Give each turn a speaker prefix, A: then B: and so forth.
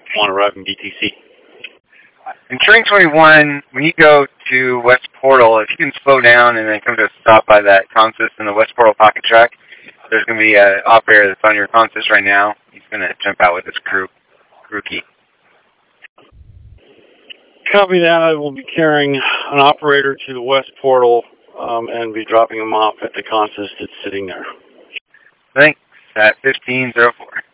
A: 1 arriving DTC.
B: In Train 21, when you go to West Portal, if you can slow down and then come to a stop by that consist in the West Portal pocket track, there's going to be an operator that's on your consist right now. He's going to jump out with his crew key.
A: Copy that. I will be carrying an operator to the West Portal and be dropping him off at the consist that's sitting there.
B: Thanks. At 1504.